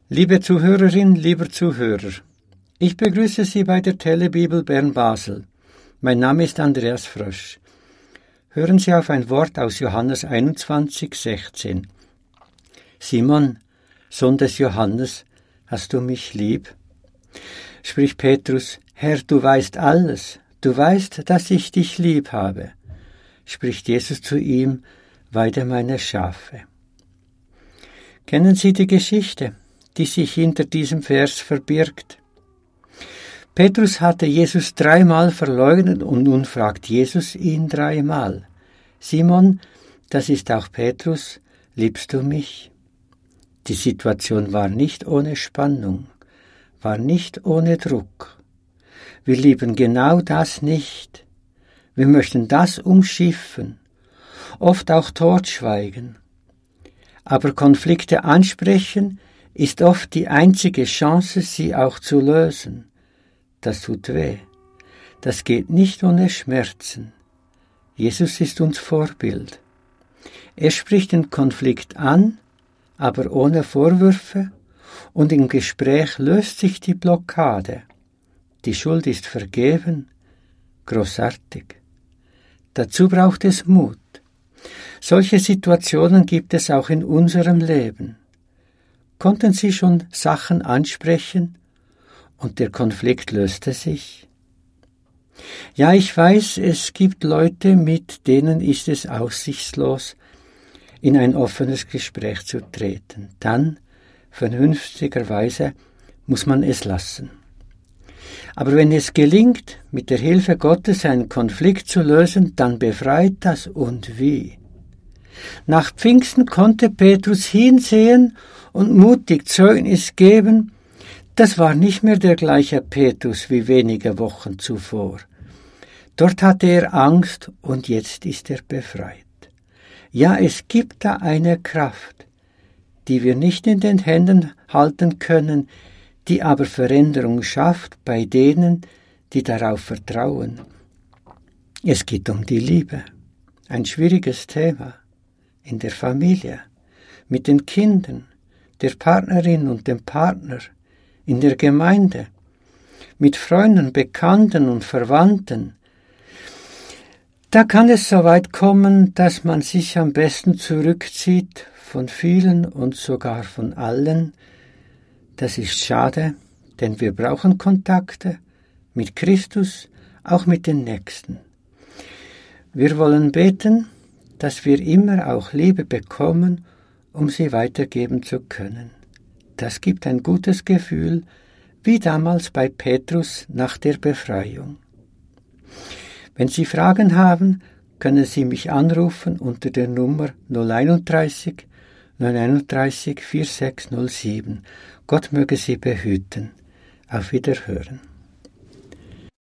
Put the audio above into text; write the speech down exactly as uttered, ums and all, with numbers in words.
Liebe Zuhörerin, lieber Zuhörer, ich begrüße Sie bei der Telebibel Bern Basel. Mein Name ist Andreas Frösch. Hören Sie auf ein Wort aus Johannes einundzwanzig, sechzehn. Simon, Sohn des Johannes, hast du mich lieb? Spricht Petrus, Herr, du weißt alles, du weißt, dass ich dich lieb habe. Spricht Jesus zu ihm, weide meine Schafe. Kennen Sie die Geschichte, die sich hinter diesem Vers verbirgt? Petrus hatte Jesus dreimal verleugnet und nun fragt Jesus ihn dreimal. Simon, das ist auch Petrus, liebst du mich? Die Situation war nicht ohne Spannung, war nicht ohne Druck. Wir lieben genau das nicht. Wir möchten das umschiffen, oft auch totschweigen. Aber Konflikte ansprechen ist oft die einzige Chance, sie auch zu lösen. Das tut weh. Das geht nicht ohne Schmerzen. Jesus ist uns Vorbild. Er spricht den Konflikt an, aber ohne Vorwürfe, und im Gespräch löst sich die Blockade. Die Schuld ist vergeben. Großartig. Dazu braucht es Mut. Solche Situationen gibt es auch in unserem Leben. Konnten Sie schon Sachen ansprechen und der Konflikt löste sich? Ja, ich weiß, es gibt Leute, mit denen ist es aussichtslos, in ein offenes Gespräch zu treten. Dann, vernünftigerweise, muss man es lassen. Aber wenn es gelingt, mit der Hilfe Gottes einen Konflikt zu lösen, dann befreit das und wie. Nach Pfingsten konnte Petrus hinsehen und mutig Zeugnis geben, das war nicht mehr der gleiche Petrus wie wenige Wochen zuvor. Dort hatte er Angst und jetzt ist er befreit. Ja, es gibt da eine Kraft, die wir nicht in den Händen halten können, die aber Veränderung schafft bei denen, die darauf vertrauen. Es geht um die Liebe, ein schwieriges Thema in der Familie, mit den Kindern, der Partnerin und dem Partner, in der Gemeinde, mit Freunden, Bekannten und Verwandten. Da kann es so weit kommen, dass man sich am besten zurückzieht von vielen und sogar von allen. Das ist schade, denn wir brauchen Kontakte mit Christus, auch mit den Nächsten. Wir wollen beten, dass wir immer auch Liebe bekommen, um sie weitergeben zu können. Das gibt ein gutes Gefühl, wie damals bei Petrus nach der Befreiung. Wenn Sie Fragen haben, können Sie mich anrufen unter der Nummer null eins neun eins vier sechs null sieben. Gott möge Sie behüten. Auf Wiederhören.